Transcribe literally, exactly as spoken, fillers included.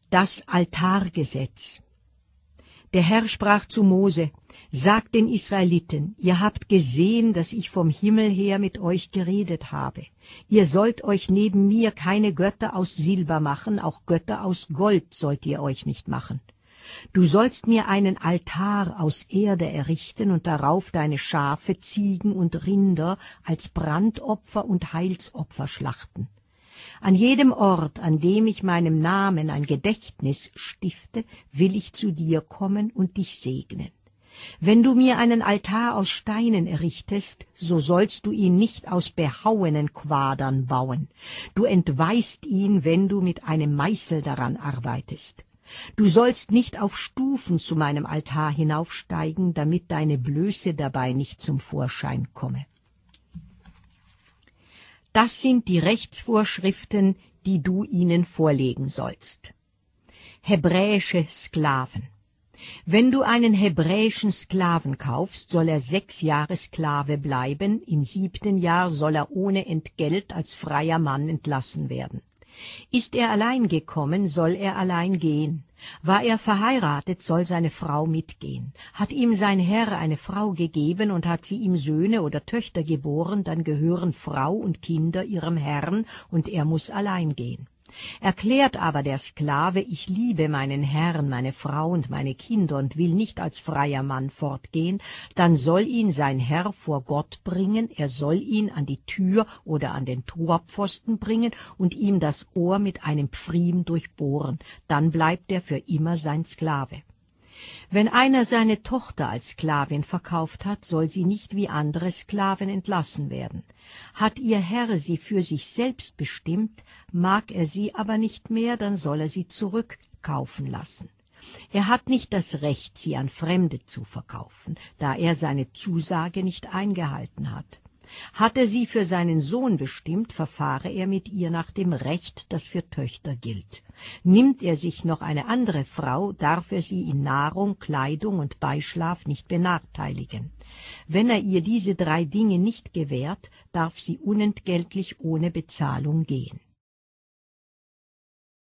Das Altargesetz. Der Herr sprach zu Mose: Sagt den Israeliten, ihr habt gesehen, dass ich vom Himmel her mit euch geredet habe. Ihr sollt euch neben mir keine Götter aus Silber machen, auch Götter aus Gold sollt ihr euch nicht machen. Du sollst mir einen Altar aus Erde errichten und darauf deine Schafe, Ziegen und Rinder als Brandopfer und Heilsopfer schlachten. An jedem Ort, an dem ich meinem Namen ein Gedächtnis stifte, will ich zu dir kommen und dich segnen. Wenn du mir einen Altar aus Steinen errichtest, so sollst du ihn nicht aus behauenen Quadern bauen. Du entweihst ihn, wenn du mit einem Meißel daran arbeitest. Du sollst nicht auf Stufen zu meinem Altar hinaufsteigen, damit deine Blöße dabei nicht zum Vorschein komme. Das sind die Rechtsvorschriften, die du ihnen vorlegen sollst. Hebräische Sklaven. Wenn du einen hebräischen Sklaven kaufst, soll er sechs Jahre Sklave bleiben, im siebten Jahr soll er ohne Entgelt als freier Mann entlassen werden. Ist er allein gekommen, soll er allein gehen. War er verheiratet, soll seine Frau mitgehen. Hat ihm sein Herr eine Frau gegeben und hat sie ihm Söhne oder Töchter geboren, dann gehören Frau und Kinder ihrem Herrn, und er muss allein gehen. Erklärt aber der Sklave, ich liebe meinen Herrn, meine Frau und meine Kinder und will nicht als freier Mann fortgehen, dann soll ihn sein Herr vor Gott bringen, er soll ihn an die Tür oder an den Torpfosten bringen und ihm das Ohr mit einem Pfriem durchbohren, dann bleibt er für immer sein Sklave. Wenn einer seine Tochter als Sklavin verkauft hat, soll sie nicht wie andere Sklaven entlassen werden. Hat ihr Herr sie für sich selbst bestimmt, mag er sie aber nicht mehr, dann soll er sie zurückkaufen lassen. Er hat nicht das Recht, sie an Fremde zu verkaufen, da er seine Zusage nicht eingehalten hat. Hat er sie für seinen Sohn bestimmt, verfahre er mit ihr nach dem Recht, das für Töchter gilt. Nimmt er sich noch eine andere Frau, darf er sie in Nahrung, Kleidung und Beischlaf nicht benachteiligen. Wenn er ihr diese drei Dinge nicht gewährt, darf sie unentgeltlich ohne Bezahlung gehen.